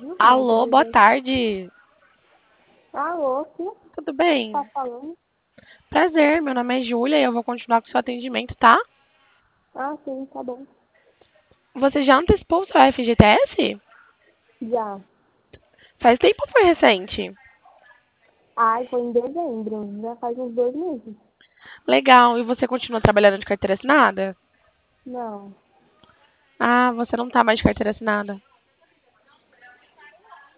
Uhum, Alô, boa presente. tarde. Alô, sim, Tudo bem? tá falando? Prazer, meu nome é Júlia e eu vou continuar com o seu atendimento, tá? Ah, sim, tá bom. Você já antecipou o seu FGTS? Já. Faz tempo ou foi recente? Ai, foi em dezembro, já faz uns 2 meses. Legal. E você continua trabalhando de carteira assinada? Não, Ah, você não tá mais de carteira assinada.